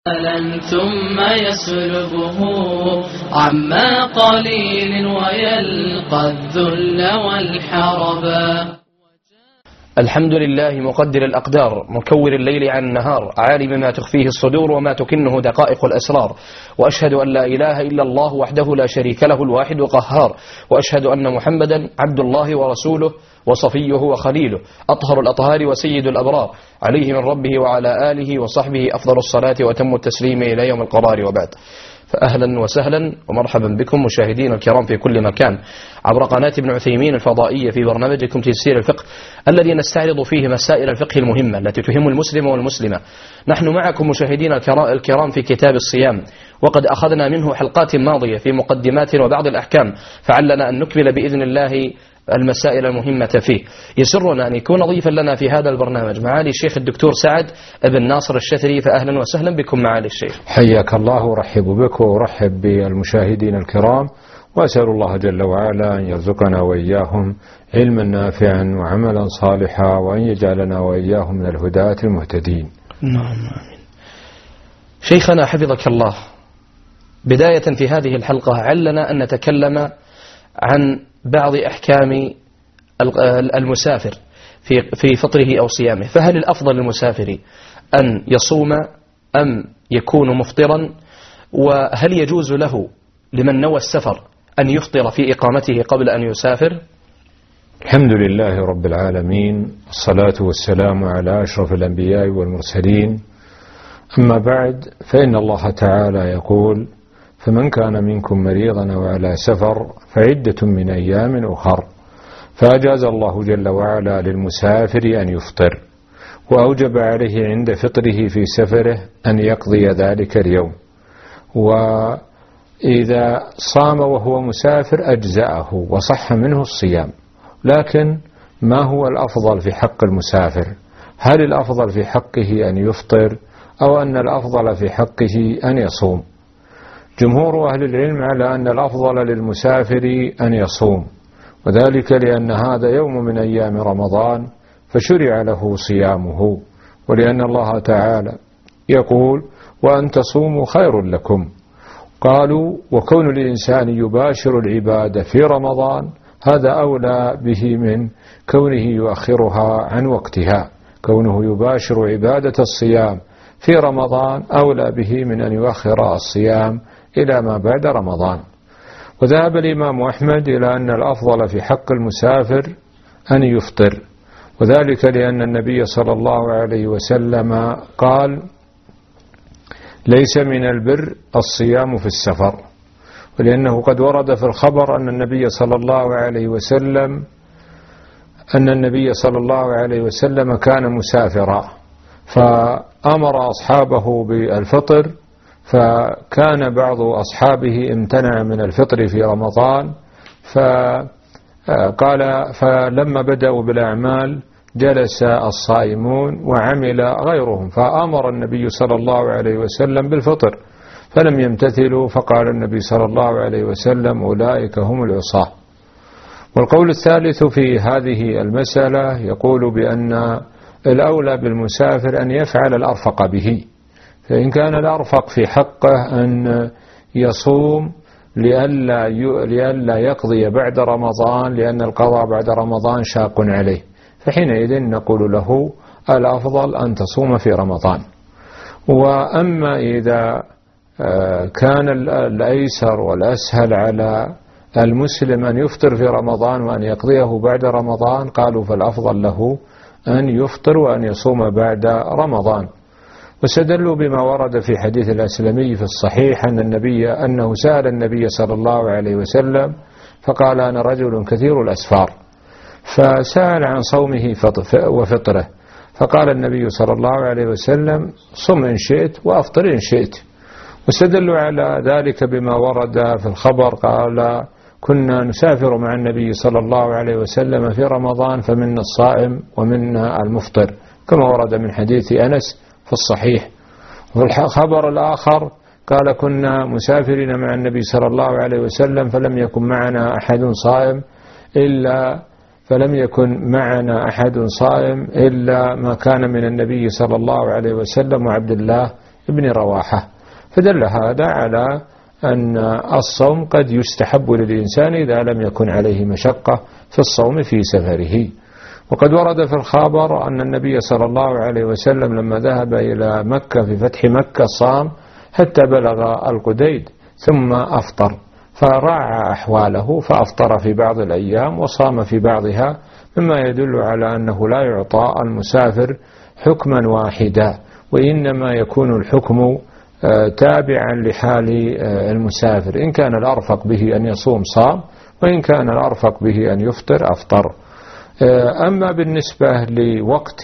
ثم يسلبه عما قليل ويلقى الذل والحربا. الحمد لله مقدر الأقدار مكور الليل عن النهار عالم ما تخفيه الصدور وما تكنه دقائق الأسرار، وأشهد أن لا إله إلا الله وحده لا شريك له الواحد القهار، وأشهد أن محمدا عبد الله ورسوله وصفيه وخليله أطهر الأطهار وسيد الأبرار، عليه من ربه وعلى آله وصحبه أفضل الصلاة وتم التسليم إلى يوم القرار وبعد. فأهلا وسهلا ومرحبا بكم مشاهدين الكرام في كل مكان عبر قناة ابن عثيمين الفضائية في برنامجكم تيسير الفقه الذي نستعرض فيه مسائل الفقه المهمة التي تهم المسلم والمسلمة. نحن معكم مشاهدين الكرام في كتاب الصيام، وقد أخذنا منه حلقات ماضية في مقدمات وبعض الأحكام، فعلنا أن نكمل بإذن الله المسائل المهمة فيه. يسرنا أن يكون ضيفا لنا في هذا البرنامج معالي الشيخ الدكتور سعد بن ناصر الشثري، فأهلا وسهلا بكم معالي الشيخ. حياك الله ورحب بك ورحب بالمشاهدين الكرام، وأسأل الله جل وعلا أن يرزقنا وإياهم علما نافعا وعملا صالحا، وأن يجعلنا وإياهم من الهداة المهتدين. نعم آمين. شيخنا حفظك الله، بداية في هذه الحلقة علنا أن نتكلم عن بعض أحكام المسافر في فطره أو صيامه، فهل الأفضل للمسافر أن يصوم أم يكون مفطرا؟ وهل يجوز له لمن نوى السفر أن يفطر في إقامته قبل أن يسافر؟ الحمد لله رب العالمين، الصلاة والسلام على أشرف الأنبياء والمرسلين، أما بعد، فإن الله تعالى يقول: فمن كان منكم مريضا أو على سفر فعدة من أيام أخر، فأجاز الله جل وعلا للمسافر أن يفطر، وأوجب عليه عند فطره في سفره أن يقضي ذلك اليوم، وإذا صام وهو مسافر أجزأه وصح منه الصيام. لكن ما هو الأفضل في حق المسافر؟ هل الأفضل في حقه أن يفطر أو أن الأفضل في حقه أن يصوم؟ جمهور أهل العلم على أن الأفضل للمسافر أن يصوم، وذلك لأن هذا يوم من أيام رمضان فشرع له صيامه، ولأن الله تعالى يقول: وأن تصوموا خير لكم. قالوا: وكون الإنسان يباشر العبادة في رمضان هذا أولى به من كونه يؤخرها عن وقتها، كونه يباشر عبادة الصيام في رمضان أولى به من أن يؤخر الصيام إلى ما بعد رمضان. وذهب الإمام أحمد إلى أن الأفضل في حق المسافر أن يفطر، وذلك لأن النبي صلى الله عليه وسلم قال: ليس من البر الصيام في السفر، ولأنه قد ورد في الخبر أن النبي صلى الله عليه وسلم كان مسافرا، فأمر أصحابه بالفطر، فكان بعض أصحابه امتنع من الفطر في رمضان، فلما بدأوا بالأعمال جلس الصائمون وعمل غيرهم، فأمر النبي صلى الله عليه وسلم بالفطر فلم يمتثلوا، فقال النبي صلى الله عليه وسلم: أولئك هم العصاة. والقول الثالث في هذه المسألة يقول بأن الأولى بالمسافر أن يفعل الأرفق به، فإن كان الأرفق في حقه أن يصوم لئلا يقضي بعد رمضان، لأن القضاء بعد رمضان شاق عليه، فحينئذ نقول له الأفضل أن تصوم في رمضان. وأما إذا كان الأيسر والأسهل على المسلم أن يفطر في رمضان وأن يقضيه بعد رمضان، قالوا فالأفضل له أن يفطر وأن يصوم بعد رمضان. واستدلوا بما ورد في حديث الأسلمي في الصحيح أنه سأل النبي صلى الله عليه وسلم فقال: أنا رجل كثير الأسفار، فسأل عن صومه وفطره، فقال النبي صلى الله عليه وسلم: صم إن شئت وأفطر إن شئت. واستدلوا على ذلك بما ورد في الخبر، قال: كنا نسافر مع النبي صلى الله عليه وسلم في رمضان فمنا الصائم ومنا المفطر، كما ورد من حديث أنس في الصحيح. والخبر الآخر قال: كنا مسافرين مع النبي صلى الله عليه وسلم فلم يكن معنا أحد صائم إلا ما كان من النبي صلى الله عليه وسلم وعبد الله بن رواحة. فدل هذا على أن الصوم قد يستحب للإنسان إذا لم يكن عليه مشقة في الصوم في سفره. وقد ورد في الخبر أن النبي صلى الله عليه وسلم لما ذهب إلى مكة في فتح مكة صام حتى بلغ القديد ثم أفطر، فراعى أحواله فأفطر في بعض الأيام وصام في بعضها، مما يدل على أنه لا يعطى المسافر حكما واحدا، وإنما يكون الحكم تابعا لحال المسافر. إن كان الأرفق به أن يصوم صام، وإن كان الأرفق به أن يفطر أفطر. أما بالنسبة لوقت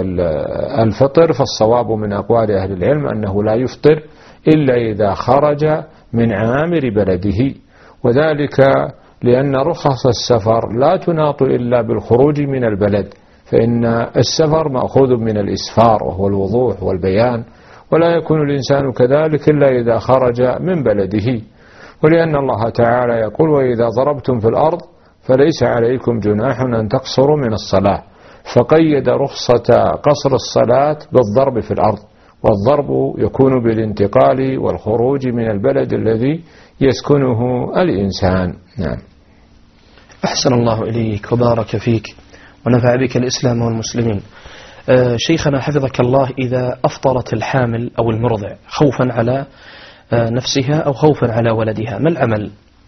الفطر فالصواب من أقوال أهل العلم أنه لا يفطر إلا إذا خرج من عامر بلده، وذلك لأن رخص السفر لا تناط إلا بالخروج من البلد، فإن السفر مأخوذ من الإسفار وهو الوضوح والبيان، ولا يكون الإنسان كذلك إلا إذا خرج من بلده. ولأن الله تعالى يقول: وإذا ضربتم في الأرض فليس عليكم جناح أن تقصروا من الصلاة، فقيد رخصة قصر الصلاة بالضرب في الأرض، والضرب يكون بالانتقال والخروج من البلد الذي يسكنه الإنسان. نعم. أحسن الله إليك وبارك فيك ونفع بك الإسلام والمسلمين. شيخنا حفظك الله، إذا أفطرت الحامل أو المرضع خوفا على نفسها أو خوفا على ولدها، ما العمل؟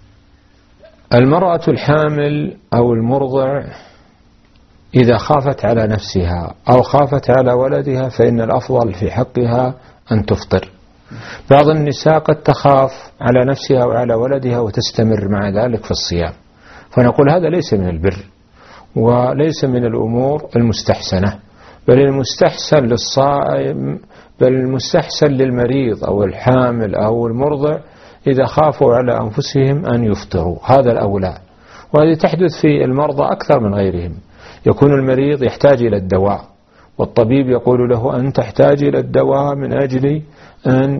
المرأة الحامل أو المرضع إذا خافت على نفسها أو خافت على ولدها فإن الأفضل في حقها أن تفطر. بعض النساء قد تخاف على نفسها وعلى ولدها وتستمر مع ذلك في الصيام، فنقول هذا ليس من البر وليس من الأمور المستحسنة، بل المستحسن للصائم، بل المستحسن للمريض أو الحامل أو المرضع إذا خافوا على أنفسهم أن يفطروا، هذا الأولى. وهذه تحدث في المرضى أكثر من غيرهم. يكون المريض يحتاج إلى الدواء، والطبيب يقول له أن تحتاج إلى الدواء من أجل أن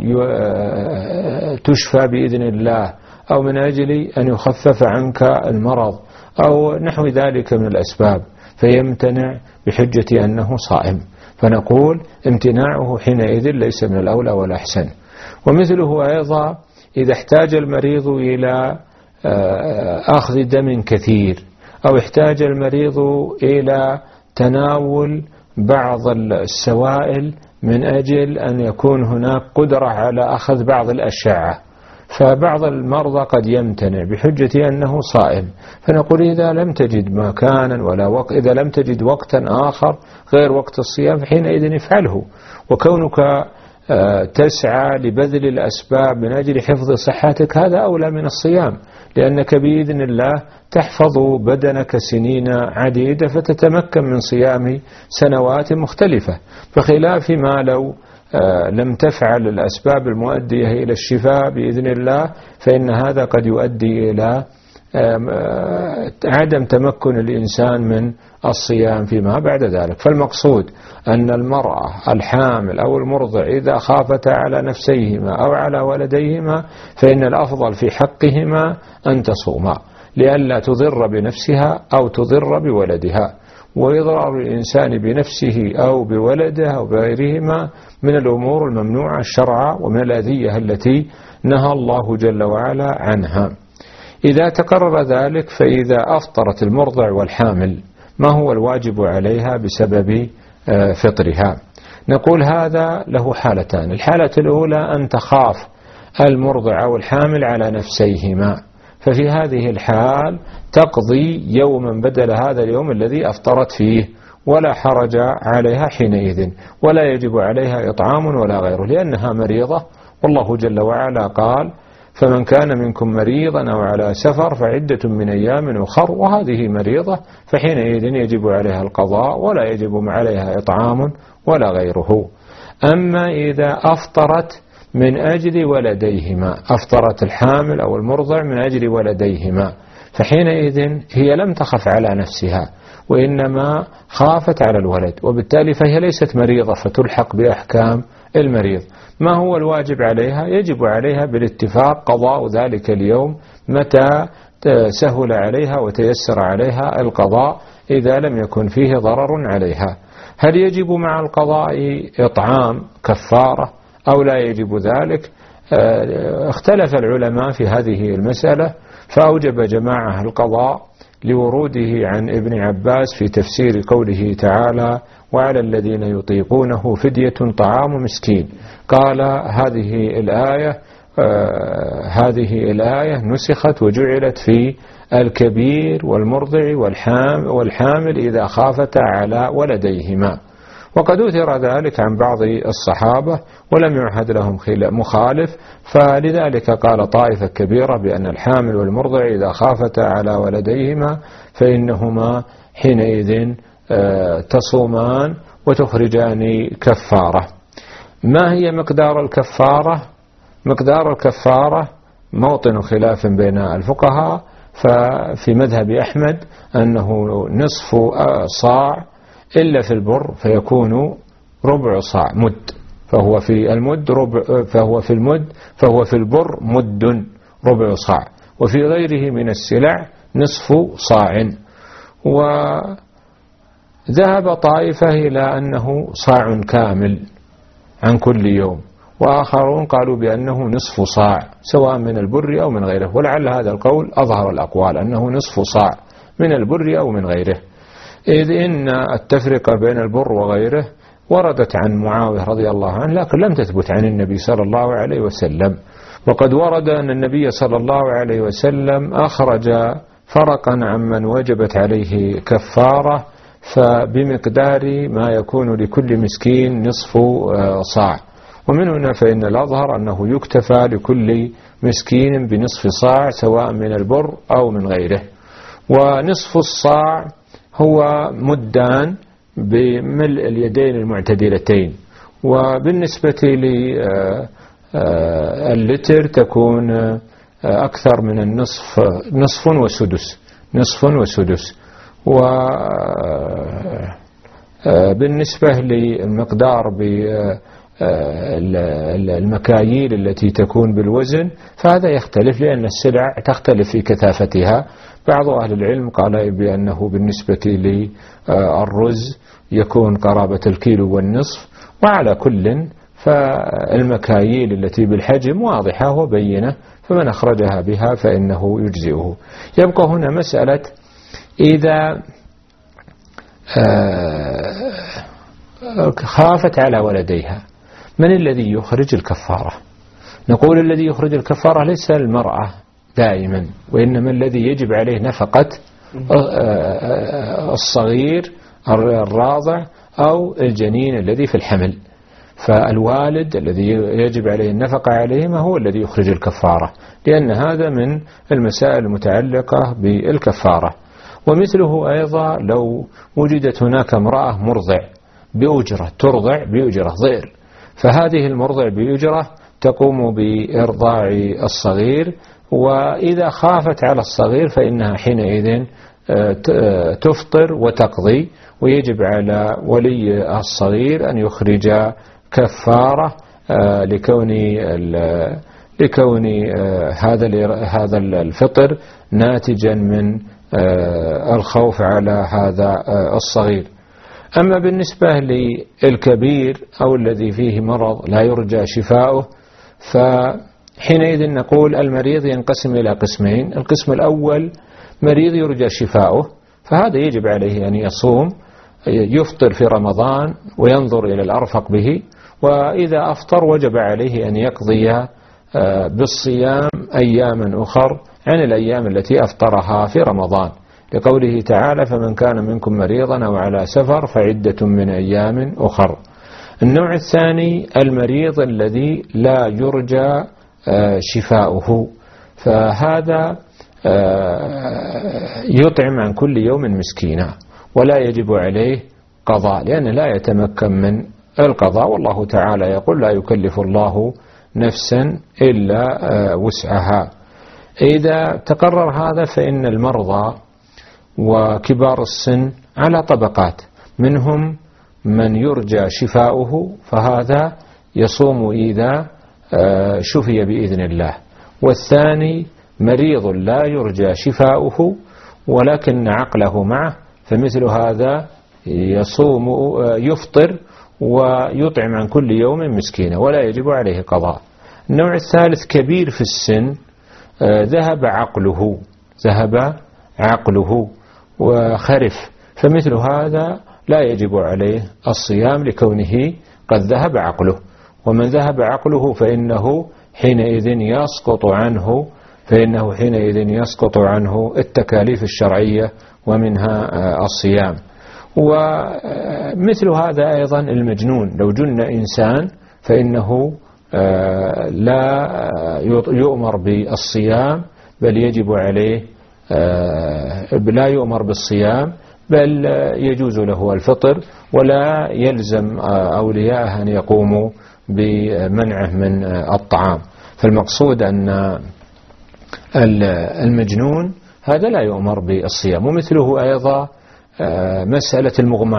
تشفى بإذن الله، أو من أجل أن يخفف عنك المرض، أو نحو ذلك من الأسباب، فيمتنع بحجة أنه صائم، فنقول امتناعه حينئذ ليس من الأولى ولا أحسن. ومثله أيضا إذا احتاج المريض إلى أخذ دم كثير، أو احتاج المريض إلى تناول بعض السوائل من أجل أن يكون هناك قدرة على أخذ بعض الأشعة، فبعض المرضى قد يمتنع بحجة أنه صائم، فنقول إذا لم تجد مكانا ولا وقت، إذا لم تجد وقتا آخر غير وقت الصيام فحينئذ افعله. وكونك تسعى لبذل الأسباب من أجل حفظ صحتك هذا أولى من الصيام، لأنك بإذن الله تحفظ بدنك سنين عديدة فتتمكن من صيام سنوات مختلفة، بخلاف ما لو لم تفعل الأسباب المؤدية إلى الشفاء بإذن الله، فإن هذا قد يؤدي إلى عدم تمكن الإنسان من الصيام فيما بعد ذلك. فالمقصود أن المرأة الحامل أو المرضع إذا خافتا على نفسيهما أو على ولديهما فإن الأفضل في حقهما أن تصوما، لئلا تضر بنفسها أو تضر بولدها. وإضرار الإنسان بنفسه أو بولده أو بغيرهما من الأمور الممنوعة شرعا ومن الأذية التي نهى الله جل وعلا عنها. إذا تقرر ذلك فإذا أفطرت المرضع والحامل ما هو الواجب عليها بسبب فطرها؟ نقول هذا له حالتان. الحالة الأولى أن تخاف المرضع أو الحامل على نفسيهما، ففي هذه الحال تقضي يوما بدل هذا اليوم الذي أفطرت فيه، ولا حرج عليها حينئذ، ولا يجب عليها إطعام ولا غيره، لأنها مريضة، والله جل وعلا قال: فمن كان منكم مريضا أو على سفر فعدة من أيام أخر، وهذه مريضة فحينئذ يجب عليها القضاء ولا يجب عليها إطعام ولا غيره. أما إذا أفطرت من أجل ولديهما، أفطرت الحامل أو المرضع من أجل ولديهما، فحينئذ هي لم تخف على نفسها وإنما خافت على الولد، وبالتالي فهي ليست مريضة فتلحق بأحكام المريض. ما هو الواجب عليها؟ يجب عليها بالاتفاق قضاء ذلك اليوم متى سهل عليها وتيسر عليها القضاء إذا لم يكن فيه ضرر عليها. هل يجب مع القضاء إطعام كفارة أو لا يجب ذلك. اختلف العلماء في هذه المسألة، فأوجب جماعة القضاء لوروده عن ابن عباس في تفسير قوله تعالى: وعلى الذين يطيقونه فدية طعام مسكين. قال هذه الآية نسخت وجعلت في الكبير والمرضع والحامل إذا خافتا على ولديهما، وقد أثر ذلك عن بعض الصحابة ولم يعهد لهم مخالف، فلذلك قال طائفة كبيرة بأن الحامل والمرضع إذا خافتا على ولديهما فإنهما حينئذ تصومان وتخرجان كفارة. ما هي مقدار الكفارة؟ مقدار الكفارة موطن خلاف بين الفقهاء، ففي مذهب أحمد أنه نصف صاع، إلا في البر فيكون ربع صاع مد، فهو في البر مد ربع صاع، وفي غيره من السلع نصف صاع. وذهب طائفة إلى أنه صاع كامل عن كل يوم، وآخرون قالوا بأنه نصف صاع سواء من البر أو من غيره، ولعل هذا القول أظهر الأقوال أنه نصف صاع من البر أو من غيره، إذ إن التفرقة بين البر وغيره وردت عن معاوية رضي الله عنه، لكن لم تثبت عن النبي صلى الله عليه وسلم. وقد ورد أن النبي صلى الله عليه وسلم أخرج فرقا عمن وجبت عليه كفارة، فبمقدار ما يكون لكل مسكين نصف صاع، ومن هنا فإن الأظهر أنه يكتفى لكل مسكين بنصف صاع سواء من البر أو من غيره. ونصف الصاع هو مدان بملء اليدين المعتدلتين، وبالنسبة لللتر تكون أكثر من النصف، نصف وسدس. وبالنسبة للمقدار بالمكاييل التي تكون بالوزن فهذا يختلف، لأن السلع تختلف في كثافتها. بعض أهل العلم قال بأنه بالنسبة للرز يكون قرابة الكيلو والنصف، وعلى كل فالمكاييل التي بالحجم واضحة وبينة، فمن أخرجها بها فإنه يجزئه. يبقى هنا مسألة إذا خافت على ولديها من الذي يخرج الكفارة؟ نقول الذي يخرج الكفارة ليس المرأة دائما، وإنما الذي يجب عليه نفقة الصغير الراضع أو الجنين الذي في الحمل، فالوالد الذي يجب عليه النفقة عليهما هو الذي يخرج الكفارة، لأن هذا من المسائل المتعلقة بالكفارة. ومثله أيضا لو وجدت هناك امرأة مرضع بأجرة، ترضع بأجرة ضئر، فهذه المرضع بأجرة تقوم بإرضاع الصغير، وإذا خافت على الصغير فإنها حينئذ تفطر وتقضي، ويجب على ولي الصغير أن يخرج كفارة لكون هذا الفطر ناتجا من الخوف على هذا الصغير. أما بالنسبة للكبير أو الذي فيه مرض لا يرجى شفاؤه، فحينئذ نقول المريض ينقسم إلى قسمين. القسم الأول مريض يرجى شفاؤه، فهذا يجب عليه أن يصوم، يفطر في رمضان وينظر إلى الأرفق به، وإذا أفطر وجب عليه أن يقضي بالصيام أياما أخر عن الأيام التي أفطرها في رمضان، لقوله تعالى: فمن كان منكم مريضا أو على سفر فعدة من أيام أخر. النوع الثاني المريض الذي لا يرجى شفاؤه، فهذا يطعم عن كل يوم مسكينا ولا يجب عليه قضاء، لأنه لا يتمكن من القضاء، والله تعالى يقول: لا يكلف الله نفسا إلا وسعها. إذا تقرر هذا فإن المرضى وكبار السن على طبقات، منهم من يرجى شفاؤه فهذا يصوم إذا شفي بإذن الله، والثاني مريض لا يرجى شفاؤه ولكن عقله معه، فمثل هذا يفطر ويطعم عن كل يوم مسكينا ولا يجب عليه قضاء. النوع الثالث كبير في السن ذهب عقله وخرف، فمثل هذا لا يجب عليه الصيام لكونه قد ذهب عقله. ومن ذهب عقله فإنه حينئذ يسقط عنه التكاليف الشرعية ومنها الصيام. ومثل هذا أيضا المجنون، لو جن إنسان فإنه لا يؤمر بالصيام بل يجب عليه لا يؤمر بالصيام بل يجوز له الفطر، ولا يلزم أولياءه أن يقوموا بمنعه من الطعام. فالمقصود أن المجنون هذا لا يؤمر بالصيام. ومثله أيضا مسألة المغمى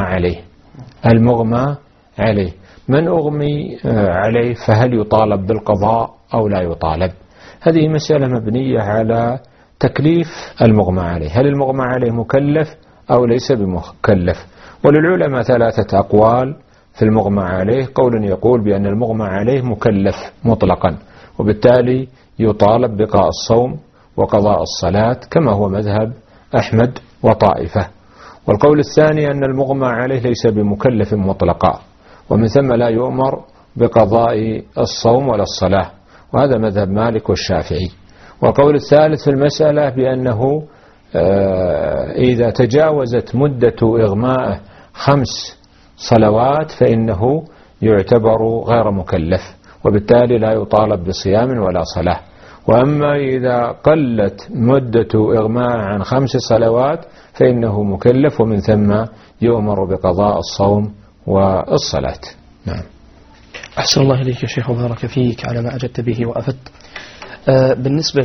عليه، من أغمي عليه فهل يطالب بالقضاء أو لا يطالب؟ هذه مسألة مبنية على تكليف المغمى عليه، هل المغمى عليه مكلف أو ليس بمكلف؟ وللعلماء 3 أقوال في المغمى عليه. قول يقول بأن المغمى عليه مكلف مطلقا، وبالتالي يطالب بقاء الصوم وقضاء الصلاة كما هو مذهب أحمد وطائفة. والقول الثاني أن المغمى عليه ليس بمكلف مطلقا، ومن ثم لا يؤمر بقضاء الصوم ولا الصلاة، وهذا مذهب مالك والشافعي. والقول الثالث في المسألة بأنه إذا تجاوزت مدة إغمائه 5 صلوات فإنه يعتبر غير مكلف، وبالتالي لا يطالب بصيام ولا صلاة. وأما إذا قلت مدة إغماء عن 5 صلوات فإنه مكلف، ومن ثم يؤمر بقضاء الصوم والصلاة. نعم. أحسن الله إليك يا شيخ وبارك فيك على ما أجدت به وأفدت. بالنسبة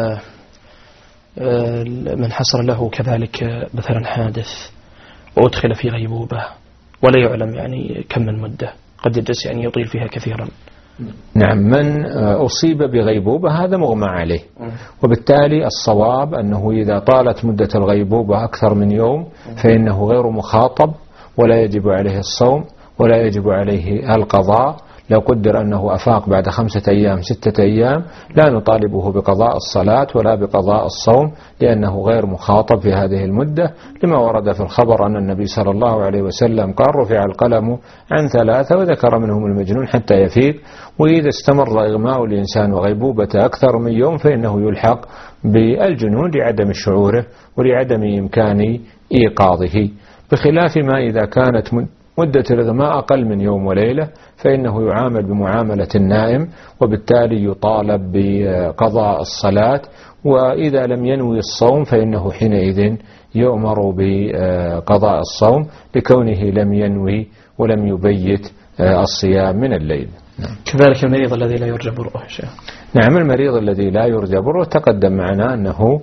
من حصل له كذلك مثلا حادث وأدخل في غيبوبة ولا يعلم يعني كم من مدة، قد يجلس يعني يطيل فيها كثيرا. نعم، من أصيب بغيبوبة هذا مغمى عليه، وبالتالي الصواب أنه إذا طالت مدة الغيبوبة أكثر من يوم فإنه غير مخاطب ولا يجب عليه الصوم ولا يجب عليه القضاء. لو قدر أنه أفاق بعد 5 أيام 6 أيام لا نطالبه بقضاء الصلاة ولا بقضاء الصوم، لأنه غير مخاطب في هذه المدة، لما ورد في الخبر أن النبي صلى الله عليه وسلم قال رفع القلم عن 3 وذكر منهم المجنون حتى يفيق. وإذا استمر إغماء الإنسان وغيبوبة أكثر من يوم فإنه يلحق بالجنون لعدم شعوره ولعدم إمكان إيقاظه، بخلاف ما إذا كانت مدة الإغماء أقل من يوم وليلة فإنه يعامل بمعاملة النائم، وبالتالي يطالب بقضاء الصلاة. وإذا لم ينوي الصوم فإنه حينئذ يؤمر بقضاء الصوم لكونه لم ينوي ولم يبيت الصيام من الليل. نعم. كذلك المريض الذي لا يرجى برؤه شيء. نعم، المريض الذي لا يرجى برؤه تقدم معنا أنه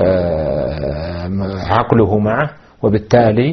عقله معه، وبالتالي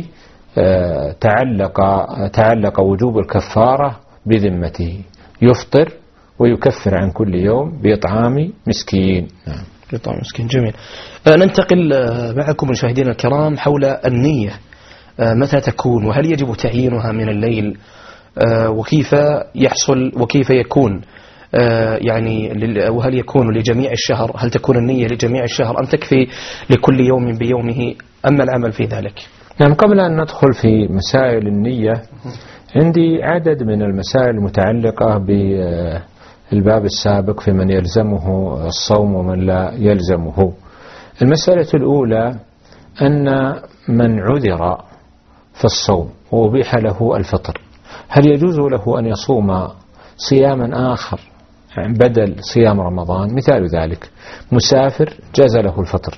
تعلق وجوب الكفارة بذمته، يفطر ويكفر عن كل يوم بإطعام مسكين. بإطعام مسكين. جميل. ننتقل معكم مشاهدينا الكرام حول النية، متى تكون وهل يجب تعيينها من الليل، وكيف يحصل وكيف يكون يعني، وهل يكون لجميع الشهر؟ هل تكون النية لجميع الشهر أم تكفي لكل يوم بيومه؟ أما العمل في ذلك. نعم، قبل أن ندخل في مسائل النية عندي عدد من المسائل المتعلقة بالباب السابق في من يلزمه الصوم ومن لا يلزمه. المسألة الأولى أن من عذر في الصوم وأبيح له الفطر، هل يجوز له أن يصوم صياما آخر بدل صيام رمضان؟ مثال ذلك مسافر جاز له الفطر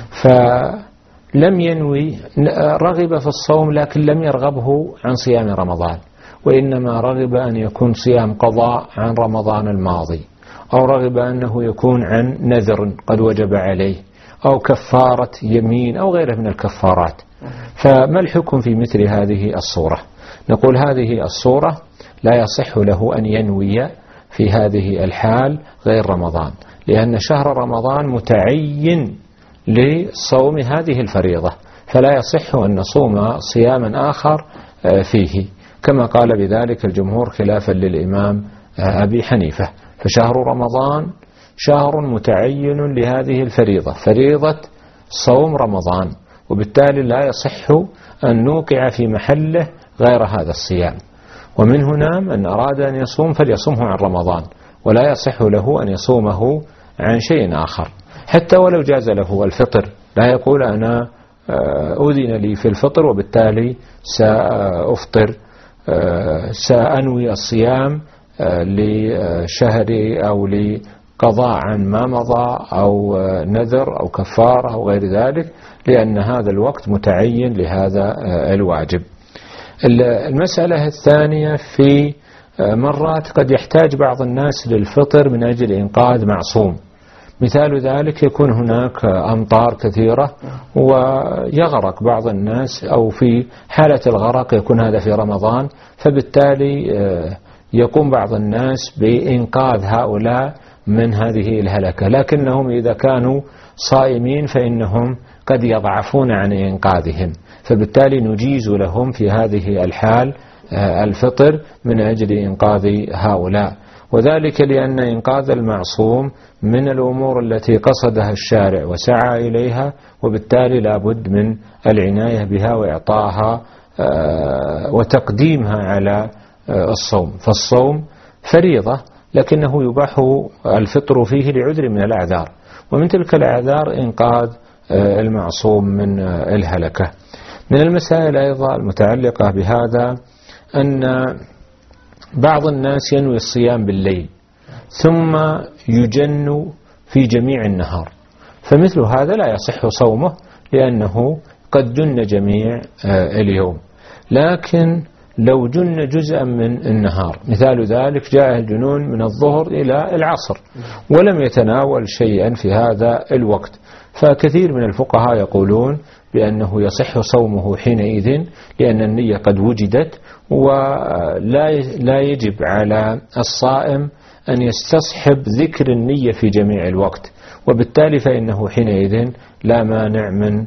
فلم ينوي، رغب في الصوم لكن لم يرغبه عن صيام رمضان، وإنما رغب أن يكون صيام قضاء عن رمضان الماضي، أو رغب أنه يكون عن نذر قد وجب عليه، أو كفارة يمين أو غيره من الكفارات. فما الحكم في مثل هذه الصورة؟ نقول هذه الصورة لا يصح له أن ينوي في هذه الحال غير رمضان، لأن شهر رمضان متعين لصوم هذه الفريضة، فلا يصح أن نصوم صياما آخر فيه. كما قال بذلك الجمهور خلافا للإمام أبي حنيفة. فشهر رمضان شهر متعين لهذه الفريضة، فريضة صوم رمضان، وبالتالي لا يصح أن نوقع في محله غير هذا الصيام. ومن هنا من أراد أن يصوم فليصومه عن رمضان، ولا يصح له أن يصومه عن شيء آخر، حتى ولو جاز له الفطر. لا يقول أنا أذن لي في الفطر وبالتالي سأفطر، سأنوي الصيام لشهر أو لقضاء عن ما مضى أو نذر أو كفارة أو غير ذلك، لأن هذا الوقت متعين لهذا الواجب. المسألة الثانية، في مرات قد يحتاج بعض الناس للفطر من أجل إنقاذ معصوم. مثال ذلك يكون هناك أمطار كثيرة ويغرق بعض الناس، أو في حالة الغرق يكون هذا في رمضان، فبالتالي يقوم بعض الناس بإنقاذ هؤلاء من هذه الهلكة، لكنهم إذا كانوا صائمين فإنهم قد يضعفون عن إنقاذهم، فبالتالي نجيز لهم في هذه الحال الفطر من أجل إنقاذ هؤلاء. وذلك لأن إنقاذ المعصوم من الأمور التي قصدها الشارع وسعى إليها، وبالتالي لا بد من العناية بها وإعطائها وتقديمها على الصوم. فالصوم فريضة، لكنه يباح الفطر فيه لعذر من الأعذار، ومن تلك الأعذار إنقاذ المعصوم من الهلكة. من المسائل أيضا المتعلقة بهذا أن بعض الناس ينوي الصيام بالليل ثم يجن في جميع النهار، فمثل هذا لا يصح صومه لأنه قد جن جميع اليوم. لكن لو جن جزءا من النهار، مثال ذلك جاء الجنون من الظهر إلى العصر ولم يتناول شيئا في هذا الوقت، فكثير من الفقهاء يقولون بأنه يصح صومه حينئذ، لأن النية قد وجدت، ولا يجب على الصائم أن يستصحب ذكر النية في جميع الوقت، وبالتالي فإنه حينئذ لا مانع من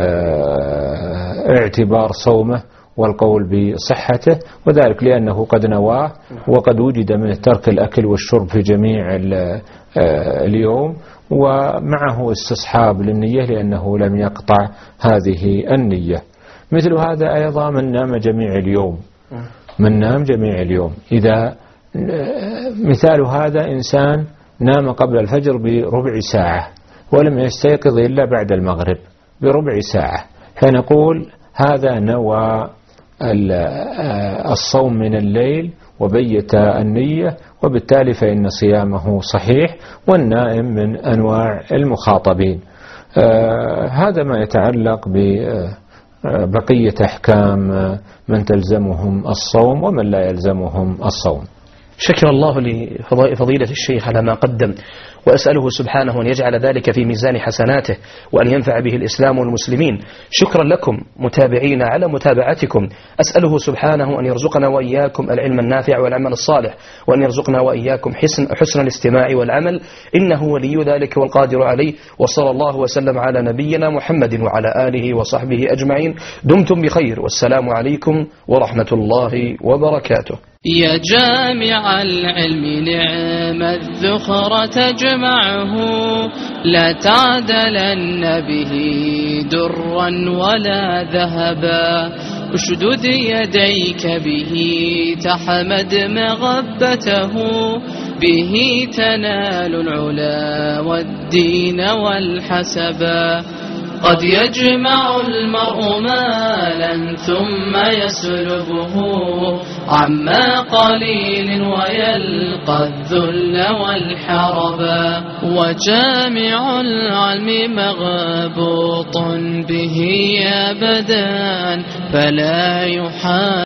اعتبار صومه والقول بصحته، وذلك لأنه قد نواه وقد وجد من ترك الأكل والشرب في جميع اليوم، ومعه استصحاب للنية لأنه لم يقطع هذه النية. مثل هذا أيضا من نام جميع اليوم، من نام جميع اليوم. إذا مثال هذا إنسان نام قبل الفجر بربع ساعة ولم يستيقظ إلا بعد المغرب بربع ساعة، فنقول هذا نوى الصوم من الليل وبيت النية، وبالتالي فإن صيامه صحيح، والنائم من أنواع المخاطبين. هذا ما يتعلق ببقية أحكام من تلزمهم الصوم ومن لا يلزمهم الصوم. شكر الله لفضيلة الشيخ على ما قدم، وأسأله سبحانه أن يجعل ذلك في ميزان حسناته وأن ينفع به الإسلام والمسلمين. شكرا لكم متابعين على متابعتكم. أسأله سبحانه أن يرزقنا وإياكم العلم النافع والعمل الصالح، وأن يرزقنا وإياكم حسن الاستماع والعمل، إنه ولي ذلك والقادر عليه. وصلى الله وسلم على نبينا محمد وعلى آله وصحبه أجمعين. دمتم بخير، والسلام عليكم ورحمة الله وبركاته. يا جامع العلم نعم الذخر تجمعه، لا تعدلن به درا ولا ذهبا، اشدد يديك به تحمد مغبته، به تنال العلا والدين والحسبا. قد يجمع المرء مالا ثم يسلبه عما قليل ويلقى الذل والحربا، وجامع العلم مغبوط به أبدا فلا يحال